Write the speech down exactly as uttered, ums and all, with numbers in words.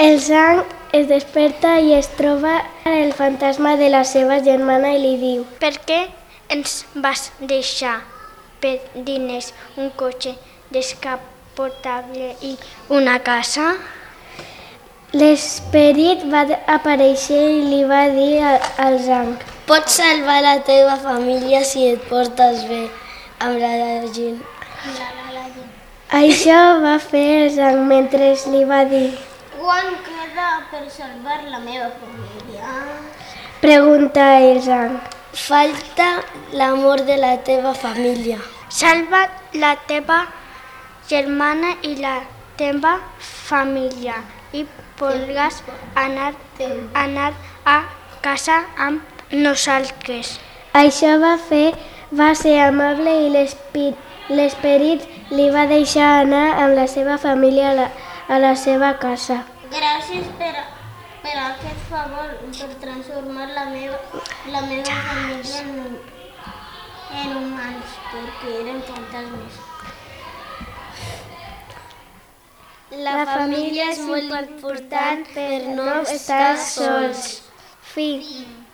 El Zhang es desperta i es troba el fantasma de la seva germana i li diu: Per què ens vas deixar per diners un cotxe descapotable i una casa? L'esperit va aparèixer i li va dir al Zhang: pots salvar la teva família si et portes bé amb la gent. Això va fer el Zhang mentre li va dir: Quan queda per salvar la meva família? Pregunta el Zhang. Falta l'amor de la teva família. Salva la teva germana i la teva família i podràs anar, anar a casa amb nosaltres. Això va fer, va ser amable i l'esperit li va deixar anar amb la seva família a la, a la seva casa. Gràcies per, per aquest favor, per transformar la meva, la meva família en, en humans, perquè eren fantasmes. La família és molt important per no estar sols. Fi.